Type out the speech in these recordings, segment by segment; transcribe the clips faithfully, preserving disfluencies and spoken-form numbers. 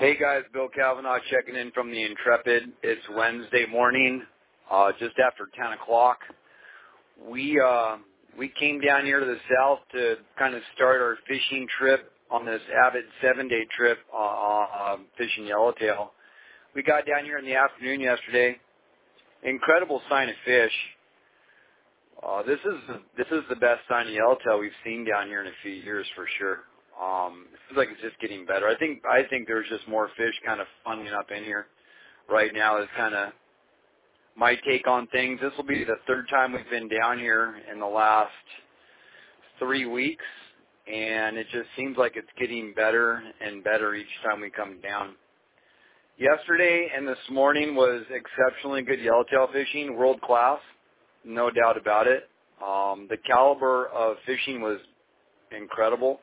Hey guys, Bill Kavanaugh checking in from the Intrepid. It's Wednesday morning, uh, just after ten o'clock. We uh, we came down here to the south to kind of start our fishing trip on this avid seven-day trip uh, uh, fishing yellowtail. We got down here in the afternoon yesterday. Incredible sign of fish. Uh, this is this is the best sign of yellowtail we've seen down here in a few years for sure. Um, it feels like it's just getting better. I think I think there's just more fish kind of funneling up in here right now. Is kind of my take on things. This will be the third time we've been down here in the last three weeks, and it just seems like it's getting better and better each time we come down. Yesterday and this morning was exceptionally good yellowtail fishing, world class, no doubt about it. Um, the caliber of fishing was incredible.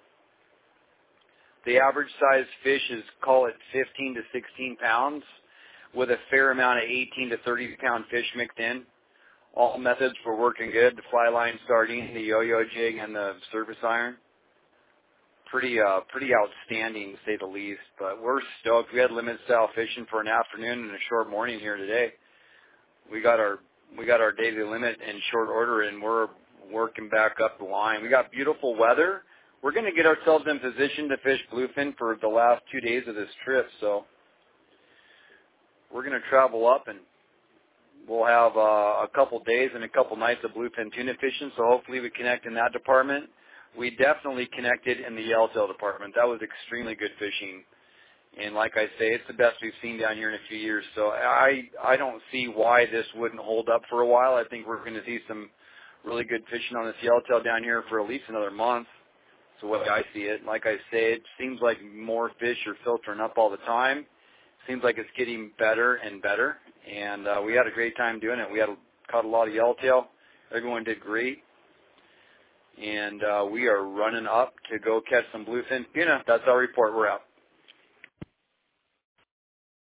The average size fish is, call it fifteen to sixteen pounds, with a fair amount of eighteen to thirty pound fish mixed in. All methods were working good: the fly line, sardine, the yo-yo jig, and the surface iron. Pretty, uh, pretty outstanding to say the least. But we're stoked. We had limited style fishing for an afternoon and a short morning here today. We got our we got our daily limit in short order, and we're working back up the line. We got beautiful weather. We're going to get ourselves in position to fish bluefin for the last two days of this trip, so we're going to travel up, and we'll have uh, a couple days and a couple nights of bluefin tuna fishing, so hopefully we connect in that department. We definitely connected in the yellowtail department. That was extremely good fishing, and like I say, it's the best we've seen down here in a few years, so I, I don't see why this wouldn't hold up for a while. I think we're going to see some really good fishing on this yellowtail down here for at least another month. So the way I see it, like I say, it seems like more fish are filtering up all the time. Seems like it's getting better and better, and uh, we had a great time doing it. We had caught a lot of yellowtail. Everyone did great, and uh, we are running up to go catch some bluefin tuna. That's our report. We're out.